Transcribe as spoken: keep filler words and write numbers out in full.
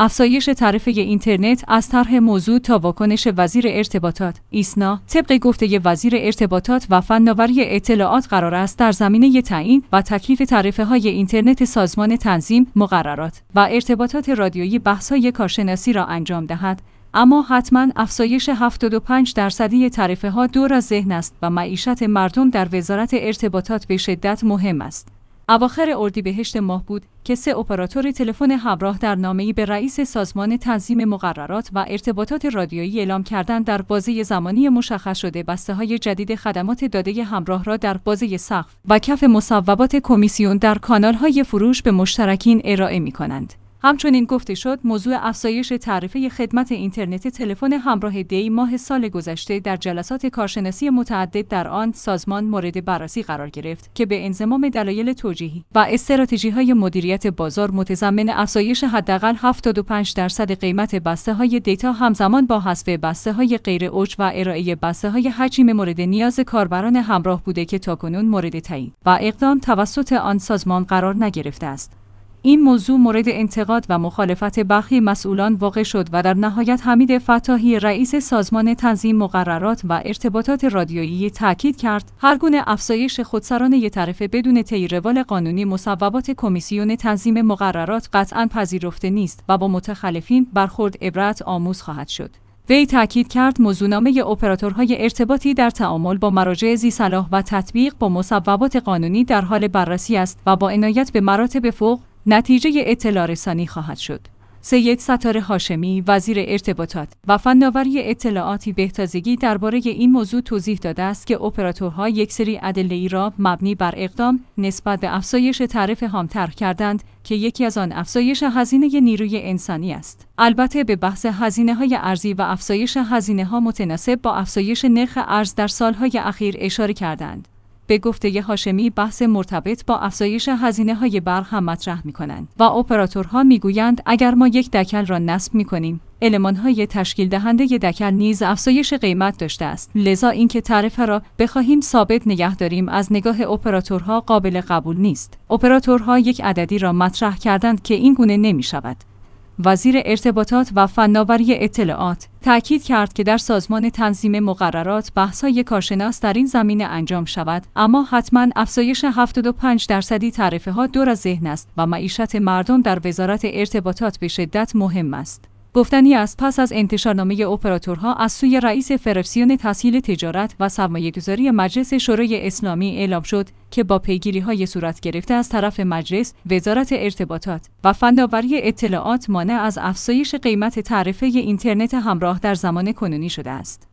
افزایش تعرفه اینترنت از طرح موضوع تا واکنش وزیر ارتباطات ایسنا. طبق گفته وزیر ارتباطات و فناوری اطلاعات قرار است در زمینه تعیین و تکلیف تعرفه‌های اینترنت سازمان تنظیم مقررات و ارتباطات رادیویی بحث‌های کارشناسی را انجام دهد، اما حتما افزایش هفتاد و پنج درصدی تعرفه‌ها دور از ذهن است و معیشت مردم در وزارت ارتباطات به شدت مهم است. اواخر اردیبهشت ماه بود که سه اپراتور تلفن همراه در نامه‌ای به رئیس سازمان تنظیم مقررات و ارتباطات رادیویی اعلام کردند در بازه زمانی مشخص شده بسته‌های جدید خدمات داده همراه را در بازه سقف و کف مصوبات کمیسیون در کانال‌های فروش به مشترکین ارائه می‌کنند. همچنین گفته شد موضوع افزایش تعرفه خدمت اینترنت تلفن همراه دی ماه سال گذشته در جلسات کارشناسی متعدد در آن سازمان مورد بررسی قرار گرفت که به انضمام دلایل توجیهی و استراتژی‌های مدیریت بازار متضمن افزایش حداقل هفتاد و پنج درصد قیمت بسته‌های دیتا همزمان با حذف بسته‌های غیر اوج و ارائه بسته‌های حجم مورد نیاز کاربران همراه بوده که تاکنون مورد تعیین و اقدام توسط آن سازمان قرار نگرفته است. این موضوع مورد انتقاد و مخالفت برخی مسئولان واقع شد و در نهایت حمید فتاحی رئیس سازمان تنظیم مقررات و ارتباطات رادیویی تاکید کرد هر گونه افزایش خودسرانه تعرفه بدون طی روال قانونی مصوبات کمیسیون تنظیم مقررات قطعاً پذیرفته نیست و با متخلفین برخورد عبرت آموز خواهد شد. وی تاکید کرد موضوعنامه اپراتورهای ارتباطی در تعامل با مراجع ذی‌صلاح و تطبیق با مصوبات قانونی در حال بررسی است و با عنایت به مراتب فوق نتیجه اطلاع رسانی خواهد شد. سید ستار هاشمی وزیر ارتباطات و فناوری اطلاعاتی بهتازگی درباره این موضوع توضیح داده است که اپراتورها یک سری ادله‌ای را مبنی بر اقدام نسبت به افزایش تعرفه هم طرح کردند که یکی از آن افزایش هزینه نیروی انسانی است. البته به بحث هزینه‌های ارزی و افزایش هزینه‌ها متناسب با افزایش نرخ ارز در سال‌های اخیر اشاره کردند. به گفته هاشمی بحث مرتبط با افزایش هزینه‌های برق هم مطرح می‌کنند و اپراتورها می‌گویند اگر ما یک دکل را نصب می‌کنیم، المان‌های تشکیل دهنده دکل نیز افزایش قیمت داشته است. لذا اینکه تعرفه را بخواهیم ثابت نگه داریم از نگاه اپراتورها قابل قبول نیست. اپراتورها یک عددی را مطرح کردند که این گونه نمی‌شود. وزیر ارتباطات و فناوری اطلاعات تأکید کرد که در سازمان تنظیم مقررات بحث‌های کارشناس در این زمینه انجام شود، اما حتما افزایش هفتاد و پنج درصدی تعرفه‌ها دور از ذهن است و معیشت مردم در وزارت ارتباطات به شدت مهم است. گفتنی است پس از انتشارنامه اپراتورها از سوی رئیس فرکسیون تسهیل تجارت و سرمایه‌گذاری مجلس شورای اسلامی اعلام شد که با پیگیری‌های صورت گرفته از طرف مجلس، وزارت ارتباطات و فناوری اطلاعات مانع از افزایش قیمت تعرفه اینترنت همراه در زمان کنونی شده است.